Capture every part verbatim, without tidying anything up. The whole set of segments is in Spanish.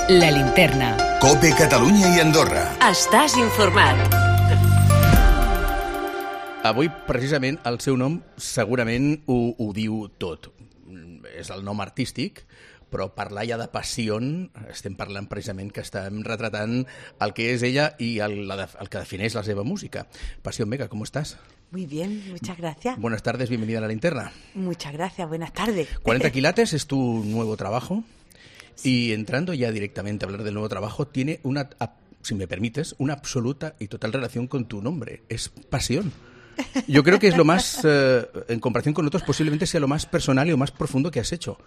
La Linterna. COPE Catalunya i Andorra. Estàs informat. Avui, precisament, el seu nom segurament ho, ho diu tot. És el nom artístic, però parlar ja de passió, estem parlant precisament que estem retratant el que és ella i el, la, el que defineix la seva música. Pasión Vega, ¿cómo estás? Muy bien, muchas gracias. Buenas tardes, bienvenida a La Linterna. Muchas gracias, buenas tardes. cuarenta quilates es tu nuevo trabajo. Y entrando ya directamente a hablar del nuevo trabajo, tiene una, si me permites, una absoluta y total relación con tu nombre. Es pasión. Yo creo que es lo más, eh, en comparación con otros, posiblemente sea lo más personal y lo más profundo que has hecho.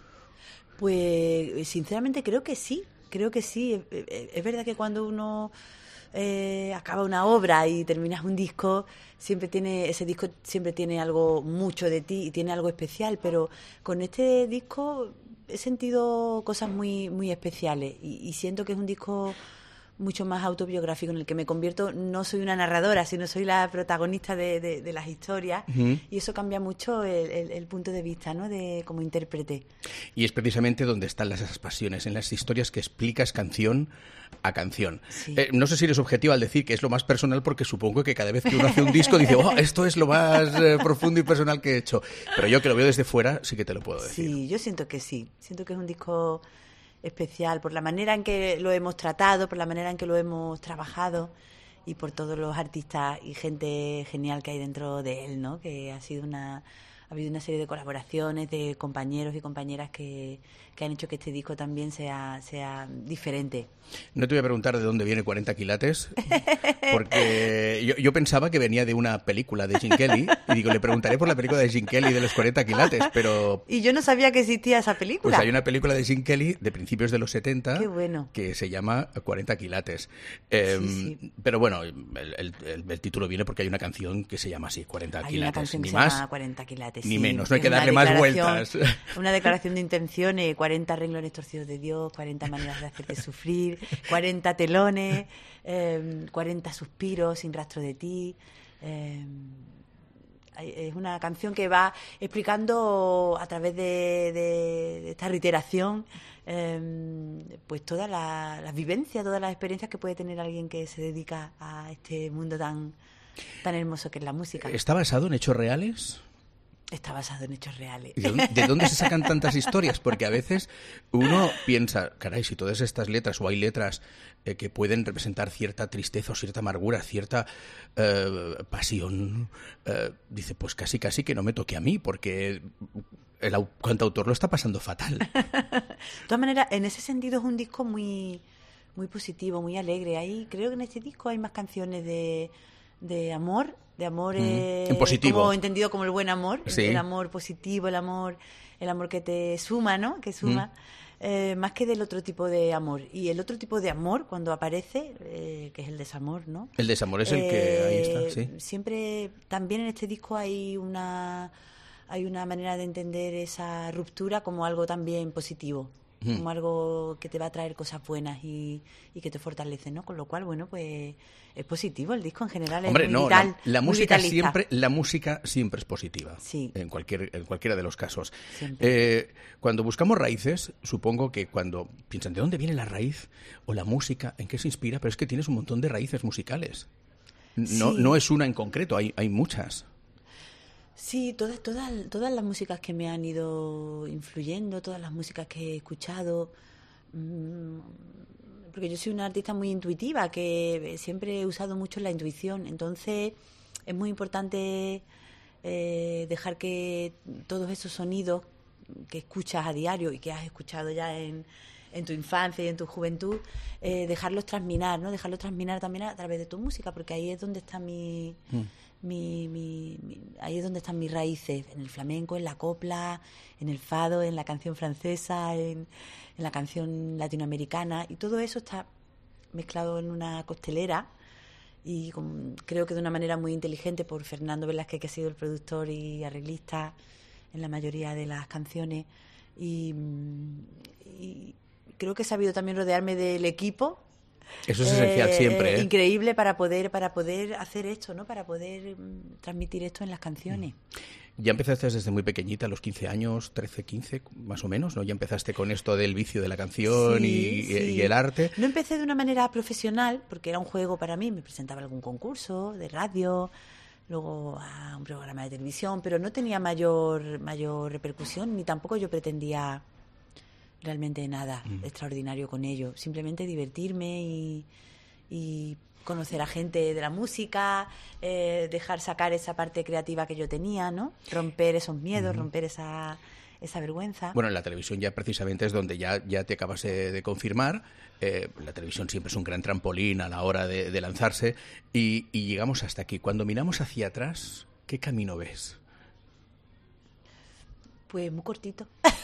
Pues sinceramente creo que sí, creo que sí. Es verdad que cuando uno eh, acaba una obra y terminas un disco, siempre tiene ese disco siempre tiene algo mucho de ti y tiene algo especial, pero con este disco he sentido cosas muy muy especiales y, y siento que es un disco mucho más autobiográfico en el que me convierto, no soy una narradora, sino soy la protagonista de, de, de las historias. Uh-huh. Y eso cambia mucho el, el, el punto de vista, ¿no?, de como intérprete. Y es precisamente donde están las, esas pasiones, en las historias que explicas canción a canción. Sí. Eh, no sé si eres objetiva al decir que es lo más personal, porque supongo que cada vez que uno hace un disco dice, oh, esto es lo más eh, profundo y personal que he hecho. Pero yo que lo veo desde fuera sí que te lo puedo decir. Sí, yo siento que sí. Siento que es un disco especial por la manera en que lo hemos tratado, por la manera en que lo hemos trabajado y por todos los artistas y gente genial que hay dentro de él, ¿no? Que ha sido una ha habido una serie de colaboraciones de compañeros y compañeras que, que han hecho que este disco también sea sea diferente. No te voy a preguntar de dónde viene cuarenta quilates, porque yo, yo pensaba que venía de una película de Gene Kelly, y digo, le preguntaré por la película de Gene Kelly de los cuarenta quilates, pero... Y yo no sabía que existía esa película. Pues hay una película de Gene Kelly de principios de los setenta. Qué bueno. Que se llama cuarenta quilates. Eh, sí, sí. Pero bueno, el, el, el, el título viene porque hay una canción que se llama así, cuarenta hay quilates. Una canción ni que más, se llama cuarenta quilates. Ni sí, menos, no hay que darle más vueltas. Una declaración de intenciones, cuarenta renglones torcidos de Dios, cuarenta maneras de hacerte sufrir, cuarenta telones, eh, cuarenta suspiros sin rastro de ti. Eh, es una canción que va explicando a través de, de, de esta reiteración eh, pues todas las la vivencias, todas las experiencias que puede tener alguien que se dedica a este mundo tan, tan hermoso que es la música. ¿Está basado en hechos reales? Está basado en hechos reales. ¿De dónde, ¿De dónde se sacan tantas historias? Porque a veces uno piensa, caray, si todas estas letras, o hay letras eh, que pueden representar cierta tristeza o cierta amargura, cierta eh, pasión, eh, dice, pues casi casi que no me toque a mí, porque el cantautor lo está pasando fatal. De todas maneras, en ese sentido es un disco muy, muy positivo, muy alegre. Ahí creo que en este disco hay más canciones de, de amor, de amor mm, eh, en positivo, como entendido como el buen amor, sí. El amor positivo, el amor, el amor que te suma, ¿no? Que suma, mm. eh, más que del otro tipo de amor. Y el otro tipo de amor cuando aparece, eh, que es el desamor, ¿no? El desamor es el eh, que ahí está, sí. Siempre, también en este disco hay una hay una manera de entender esa ruptura como algo también positivo. Mm. Como algo que te va a traer cosas buenas y, y que te fortalece, ¿no? Con lo cual, bueno, pues es positivo el disco en general. Hombre, es muy no, vital, la, la muy música vitalista. siempre, la música siempre es positiva. Sí. En cualquier, en cualquiera de los casos. Eh, cuando buscamos raíces, supongo que cuando piensan de dónde viene la raíz o la música, en qué se inspira, pero es que tienes un montón de raíces musicales. No, sí. no es una en concreto, hay, hay muchas. Sí, todas, todas, todas las músicas que me han ido influyendo, todas las músicas que he escuchado, mmm, porque yo soy una artista muy intuitiva, que siempre he usado mucho la intuición, entonces es muy importante eh, dejar que todos esos sonidos que escuchas a diario y que has escuchado ya en, en tu infancia y en tu juventud, eh, dejarlos transminar, ¿no? Dejarlos transminar también a través de tu música, porque ahí es donde está mi... Mm. Mi, mi, mi, ahí es donde están mis raíces, en el flamenco, en la copla, en el fado, en la canción francesa, en, en la canción latinoamericana, y todo eso está mezclado en una costelera y con, creo que de una manera muy inteligente por Fernando Velázquez, que ha sido el productor y arreglista en la mayoría de las canciones, y, y creo que he sabido también rodearme del equipo Eso es esencial eh, siempre, ¿eh? Increíble para poder, para poder hacer esto, ¿no? Para poder mm, transmitir esto en las canciones. Ya empezaste desde muy pequeñita, a los quince años, trece, quince, más o menos, ¿no? Ya empezaste con esto del vicio de la canción Sí, y, sí. y el arte. No empecé de una manera profesional, porque era un juego para mí, me presentaba a algún concurso de radio, luego a un programa de televisión, pero no tenía mayor, mayor repercusión, ni tampoco yo pretendía realmente nada mm. extraordinario con ello. Simplemente divertirme y, y conocer a gente de la música, eh, dejar sacar esa parte creativa que yo tenía, ¿no? Romper esos miedos, mm. romper esa, esa vergüenza. Bueno, en la televisión ya precisamente es donde ya, ya te acabas de, de confirmar. Eh, la televisión siempre es un gran trampolín a la hora de, de lanzarse y, y llegamos hasta aquí. Cuando miramos hacia atrás, ¿qué camino ves? Pues muy cortito.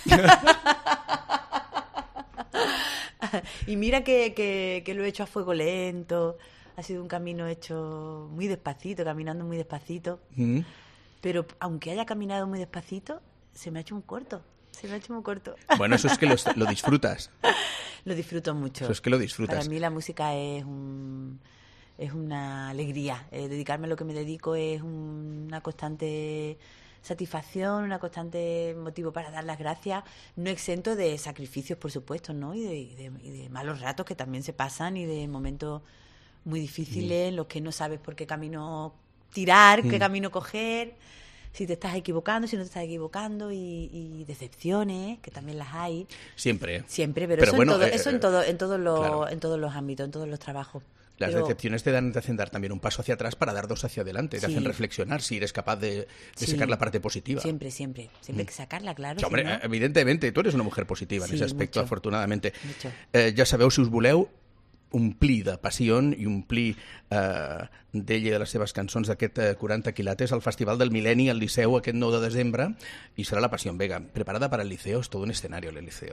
Y mira que, que, que lo he hecho a fuego lento. Ha sido un camino hecho muy despacito, caminando muy despacito. Mm. Pero aunque haya caminado muy despacito, se me ha hecho muy corto. Se me ha hecho muy corto. Bueno, eso es que lo, lo disfrutas. Lo disfruto mucho. Eso es que lo disfrutas. Para mí la música es un, es una alegría. Eh, dedicarme a lo que me dedico es un, una constante satisfacción, una constante motivo para dar las gracias, no exento de sacrificios, por supuesto, ¿no? Y de, y de, y de malos ratos que también se pasan y de momentos muy difíciles, mm. en los que no sabes por qué camino tirar, mm. qué camino coger, si te estás equivocando, si no te estás equivocando, y, y decepciones, que también las hay. Siempre. Siempre, pero, pero eso, bueno, en, todo, eh, eso en, todo, en, todos los, claro. en todos los ámbitos, en todos los trabajos. Las pero... decepciones te dan, te hacen dar también un paso hacia atrás para dar dos hacia adelante, te sí. hacen reflexionar si eres capaz de, de sí. sacar la parte positiva. Siempre, siempre, siempre hay que sacarla, claro. Sí, hombre, si no... evidentemente, tú eres una mujer positiva sí, en ese aspecto, mucho, afortunadamente. Mucho. Eh, ja sabeu, si us voleu, omplir de passió i omplir eh, d'ella i de les seves cançons d'aquest eh, quaranta quilates al Festival del Mil·lenni al Liceu aquest nou de desembre, i serà la Pasión Vega. Preparada para el Liceo, es todo un escenario el Liceo.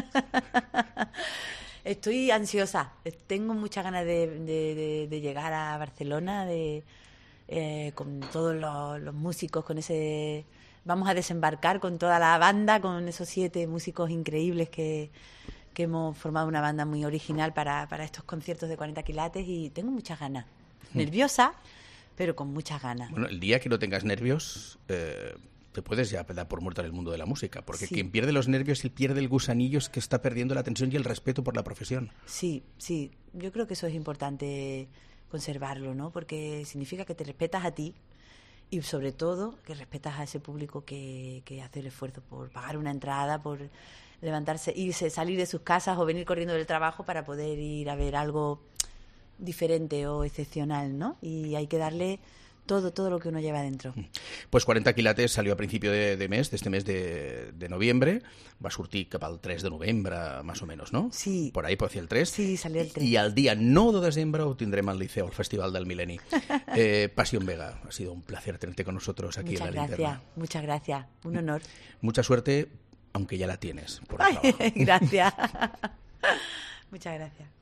Estoy ansiosa, tengo muchas ganas de, de, de, de llegar a Barcelona, de eh, con todos los, los músicos, con ese... Vamos a desembarcar con toda la banda, con esos siete músicos increíbles que... que hemos formado una banda muy original para, para estos conciertos de cuarenta quilates y tengo muchas ganas. Nerviosa, pero con muchas ganas. Bueno, el día que no tengas nervios, eh, te puedes ya dar por muerto en el mundo de la música, porque sí. quien pierde los nervios y pierde el gusanillo es que está perdiendo la atención y el respeto por la profesión. Sí, sí, yo creo que eso es importante conservarlo, ¿no? Porque significa que te respetas a ti y sobre todo que respetas a ese público que, que hace el esfuerzo por pagar una entrada, por levantarse, irse, salir de sus casas o venir corriendo del trabajo para poder ir a ver algo diferente o excepcional, ¿no? Y hay que darle todo, todo lo que uno lleva dentro. Pues cuarenta quilates salió a principio de, de mes, d'este mes de, de noviembre, va sortir cap al tres de novembre, más o menos, ¿no? Sí. Por ahí, por hacia el tres. Sí, salió el tres. Y al día nou de desembre ho tindrem al Liceo, al Festival del Mil·lenni. Eh, Pasión Vega, ha sido un placer tenerte con nosotros aquí muchas en la gracias, linterna. Muchas gracias, un honor. Mucha suerte, aunque ya la tienes por el trabajo. Gracias. Muchas gracias.